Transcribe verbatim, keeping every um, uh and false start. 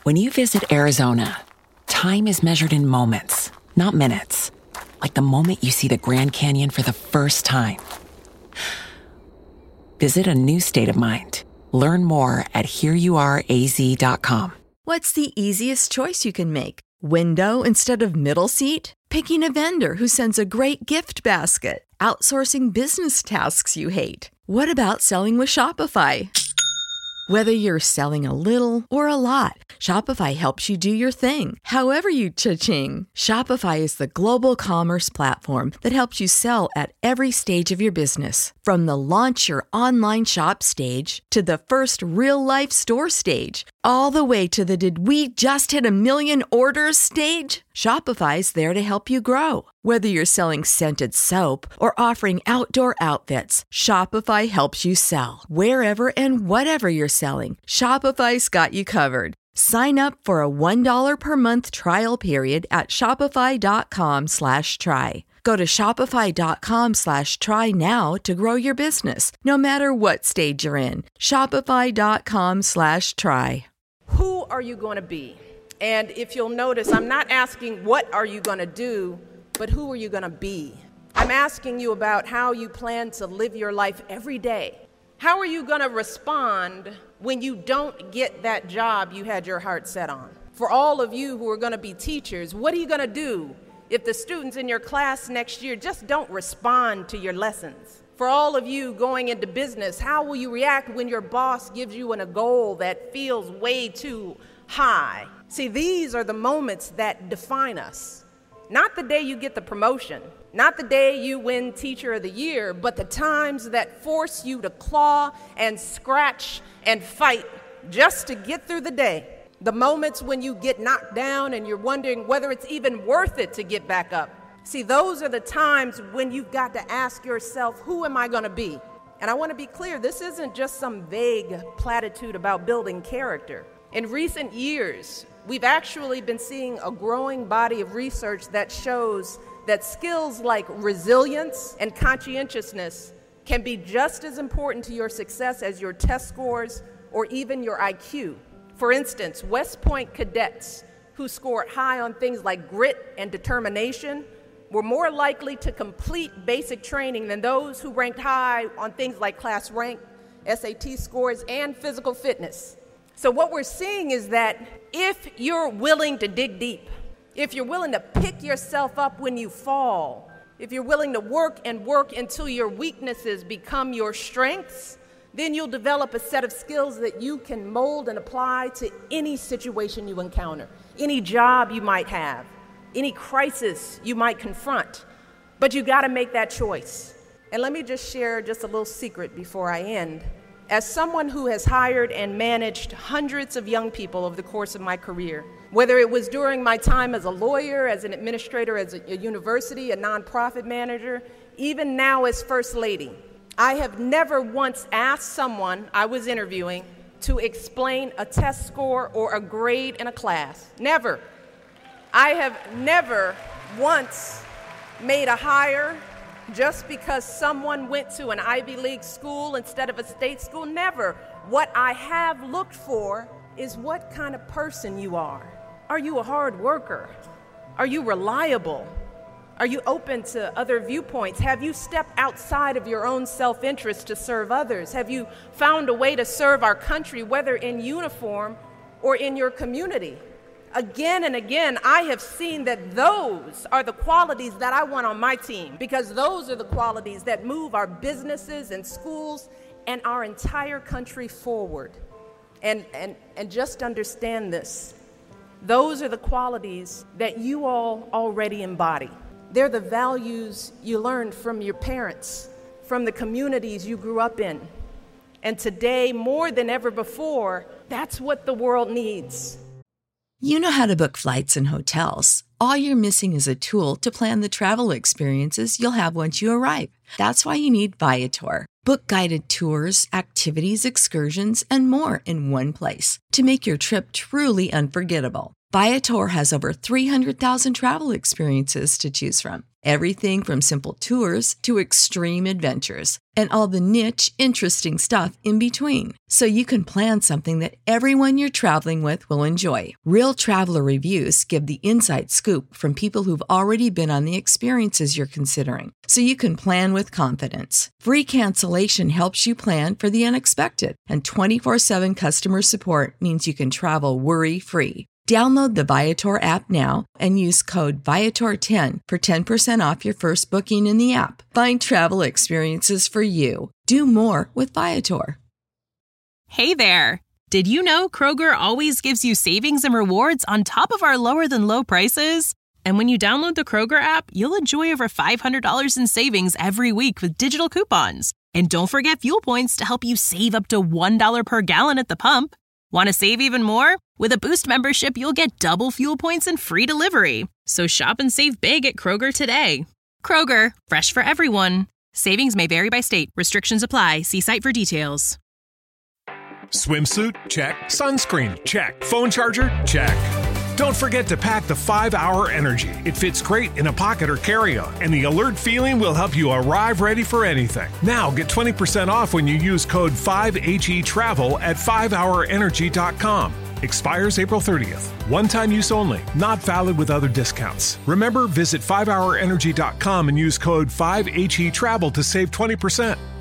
When you visit Arizona, time is measured in moments, not minutes. Like the moment you see the Grand Canyon for the first time. Visit a new state of mind. Learn more at here you are a z dot com. What's the easiest choice you can make? Window instead of middle seat? Picking a vendor who sends a great gift basket? Outsourcing business tasks you hate? What about selling with Shopify? Whether you're selling a little or a lot, Shopify helps you do your thing, however you cha-ching. Shopify is the global commerce platform that helps you sell at every stage of your business. From the launch your online shop stage to the first real-life store stage, all the way to the did we just hit a million orders stage. Shopify's there to help you grow. Whether you're selling scented soap or offering outdoor outfits, Shopify helps you sell. Wherever and whatever you're selling, Shopify's got you covered. Sign up for a one dollar per month trial period at shopify.com slash try. Go to shopify.com slash try now to grow your business, no matter what stage you're in. Shopify.com slash try. Who are you going to be? And if you'll notice, I'm not asking what are you going to do, but who are you going to be? I'm asking you about how you plan to live your life every day. How are you going to respond when you don't get that job you had your heart set on? For all of you who are going to be teachers, what are you going to do if the students in your class next year just don't respond to your lessons? For all of you going into business, how will you react when your boss gives you an, a goal that feels way too high? See, these are the moments that define us. Not the day you get the promotion, not the day you win Teacher of the Year, but the times that force you to claw and scratch and fight just to get through the day. The moments when you get knocked down and you're wondering whether it's even worth it to get back up. See, those are the times when you've got to ask yourself, who am I going to be? And I want to be clear, this isn't just some vague platitude about building character. In recent years, we've actually been seeing a growing body of research that shows that skills like resilience and conscientiousness can be just as important to your success as your test scores or even your I Q. For instance, West Point cadets who scored high on things like grit and determination were more likely to complete basic training than those who ranked high on things like class rank, S A T scores, and physical fitness. So what we're seeing is that if you're willing to dig deep, if you're willing to pick yourself up when you fall, if you're willing to work and work until your weaknesses become your strengths, then you'll develop a set of skills that you can mold and apply to any situation you encounter, any job you might have, any crisis you might confront. But you got to make that choice. And let me just share just a little secret before I end. As someone who has hired and managed hundreds of young people over the course of my career, whether it was during my time as a lawyer, as an administrator, as a, a university, a nonprofit manager, even now as First Lady, I have never once asked someone I was interviewing to explain a test score or a grade in a class. Never. I have never once made a hire just because someone went to an Ivy League school instead of a state school. Never. What I have looked for is what kind of person you are. Are you a hard worker? Are you reliable? Are you open to other viewpoints? Have you stepped outside of your own self-interest to serve others? Have you found a way to serve our country, whether in uniform or in your community? Again and again, I have seen that those are the qualities that I want on my team, because those are the qualities that move our businesses and schools and our entire country forward. And, and, and just understand this. Those are the qualities that you all already embody. They're the values you learned from your parents, from the communities you grew up in. And today, more than ever before, that's what the world needs. You know how to book flights and hotels. All you're missing is a tool to plan the travel experiences you'll have once you arrive. That's why you need Viator. Book guided tours, activities, excursions, and more in one place to make your trip truly unforgettable. Viator has over three hundred thousand travel experiences to choose from. Everything from simple tours to extreme adventures and all the niche, interesting stuff in between. So you can plan something that everyone you're traveling with will enjoy. Real traveler reviews give the inside scoop from people who've already been on the experiences you're considering. So you can plan with confidence. Free cancellation helps you plan for the unexpected. And twenty-four seven customer support means you can travel worry-free. Download the Viator app now and use code Viator ten for ten percent off your first booking in the app. Find travel experiences for you. Do more with Viator. Hey there! Did you know Kroger always gives you savings and rewards on top of our lower than low prices? And when you download the Kroger app, you'll enjoy over five hundred dollars in savings every week with digital coupons. And don't forget fuel points to help you save up to one dollar per gallon at the pump. Want to save even more? With a Boost membership, you'll get double fuel points and free delivery. So shop and save big at Kroger today. Kroger, fresh for everyone. Savings may vary by state. Restrictions apply. See site for details. Swimsuit? Check. Sunscreen? Check. Phone charger? Check. Don't forget to pack the five hour Energy. It fits great in a pocket or carry-on, and the alert feeling will help you arrive ready for anything. Now get twenty percent off when you use code five H E travel at five hour energy dot com. Expires April thirtieth. One-time use only. Not valid with other discounts. Remember, visit five hour energy dot com and use code five H E travel to save twenty percent.